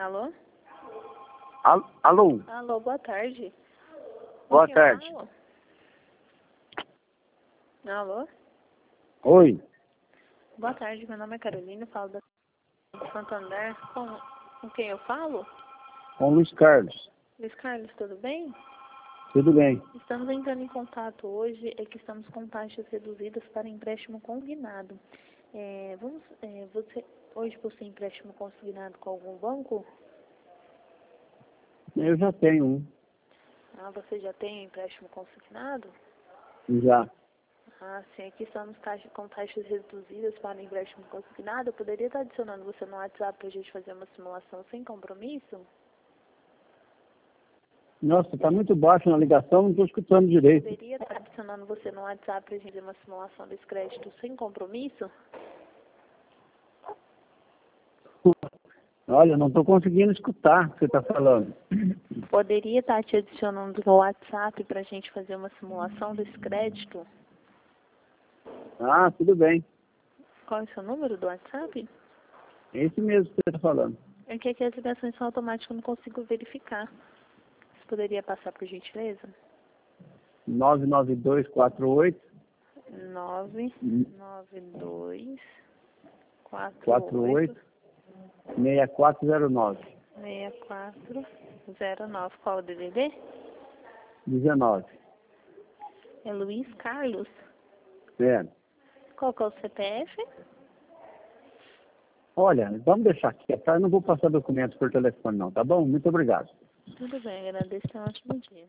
Alô? Alô? Alô, boa tarde. Boa tarde. Falo? Alô? Oi. Boa tarde, meu nome é Carolina, falo da Santander. Com quem eu falo? Com o Luiz Carlos. Luiz Carlos, tudo bem? Tudo bem. Estamos entrando em contato hoje, é que estamos com taxas reduzidas para empréstimo consignado. Hoje você empréstimo consignado com algum banco? Eu já tenho um. Ah, você já tem empréstimo consignado? Já. Ah, sim, aqui estamos com taxas reduzidas para empréstimo consignado. Eu poderia estar adicionando você no WhatsApp para a gente fazer uma simulação sem compromisso? Nossa, tá muito baixo na ligação, não estou escutando direito. Poderia estar adicionando você no WhatsApp para a gente fazer uma simulação desse crédito sem compromisso? Olha, não estou conseguindo escutar o que você está falando. Poderia estar te adicionando no WhatsApp para a gente fazer uma simulação desse crédito? Ah, tudo bem. Qual é o seu número do WhatsApp? É esse mesmo que você está falando. É que aqui as ligações são automáticas, eu não consigo verificar. Você poderia passar por gentileza? 99248 992 48 48 6409 6409. Qual o DDD? 19. É Luiz Carlos. É. Qual que é o CPF? Olha, vamos deixar aqui, tá? Eu não vou passar documentos por telefone não, tá bom? Muito obrigado. Tudo bem, agradeço. Tenha um ótimo dia.